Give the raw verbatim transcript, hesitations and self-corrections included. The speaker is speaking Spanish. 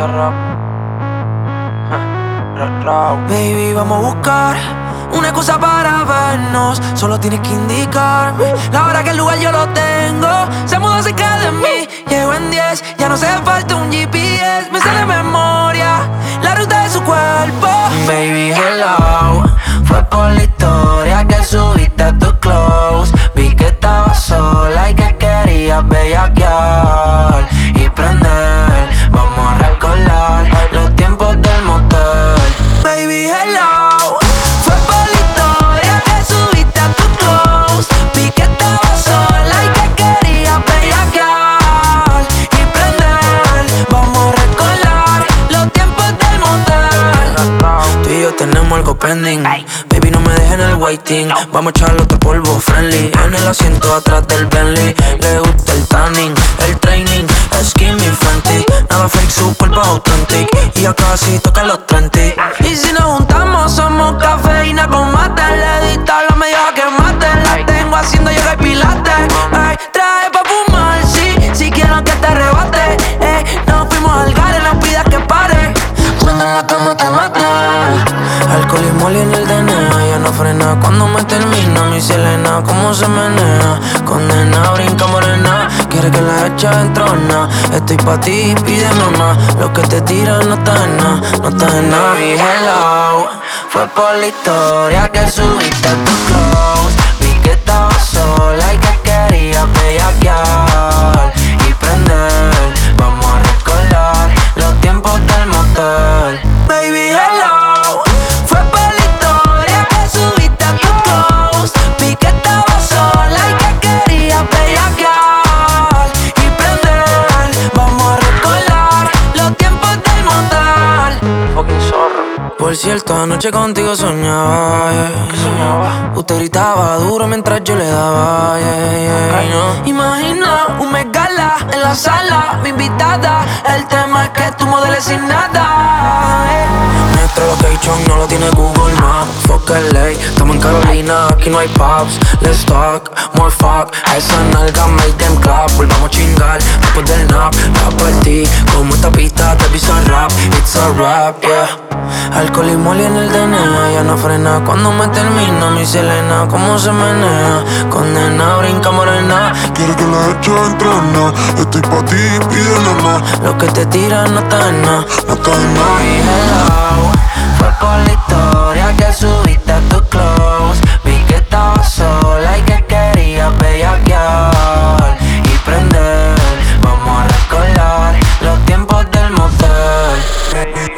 Bizarrap. Baby, vamos a buscar una excusa para vernos. Solo tienes que indicarme la hora que el lugar yo lo tengo. Se mudó cerca de mí, llego en diez. Ya no hace falta un G P S. Me sale de memoria la ruta de su cuerpo. Baby, hello. Fue por la historia que subiste a tus clothes. Vi que estabas sola y que querías bellaquear y prender. Vamos a recordar los tiempos del motel. Baby, hello. Fue por la historia que subiste a tus clothes. Vi que estabas sola y que querías bellaquear y prender. Vamos a recordar los tiempos del motel. Tú y yo tenemos algo pending. Baby, no me dejes en el waiting. Vamos a echarle otro polvo friendly en el asiento atrás del Bentley. Le gusta el tanning, el training, skinny Fenty. Nada fake, su cuerpo authentic. Y ya casi toca los treinta. Y si nos juntamos somos cafeína con mate. Le dista la media que mate. La tengo haciendo yoga y pilates. Ay, trae pa' fumar, sí, si quiero que te arrebate. Eh, nos fuimos al gare, no pidas que pare. Cuando en la cama te mate. Alcohol y moli en el D N A. Ya no frena cuando me termina. Mi Selena, cómo se menea. Condena, brinca morena. Quiere que la echa en trona. Estoy pa' ti, pide mamá. Lo que te tiran no está en nada, no está en nada. Y hello, fue por la historia que subiste a tus clothes. Vi que estabas sola y que querías bellaquear y prender. Vamos a recordar los tiempos del motel. Baby, hello. Fue por la historia que subiste a tus clothes. Vi que estabas sola y que querías bellaquear y prender. Vamos a recordar los tiempos del motel. Fucking zorro. Por cierto, anoche contigo soñaba, yeah. ¿Qué soñaba? Usted gritaba duro mientras yo le daba, yeah, yeah, Okay. no. Imagina un mes gala en la sala, mi invitada. El tema es que tú modeles sin nada, yeah. Nuestro location no lo tiene Google Maps. Fuck L A, estamos en Carolina, aquí no hay pubs. Let's talk, more fuck. Esa nalga make them clap. Volvamos a chingar después del nap. La partí como esta pista de Bizarrap. It's a rap, yeah. Alcohol y moli en el D N A. Ya no frena cuando me termina. Mi Selena, cómo se menea. Condena, brinca morena. Quiere que la eche en trona. Estoy pa' ti, pide nomás. Lo que te tiran no está en nada, No está en nada. Baby, hello. Fue por la historia que subiste a tus clothes. Vi que estabas sola y que querías bellaquear y prender. Vamos a recordar los tiempos del motel.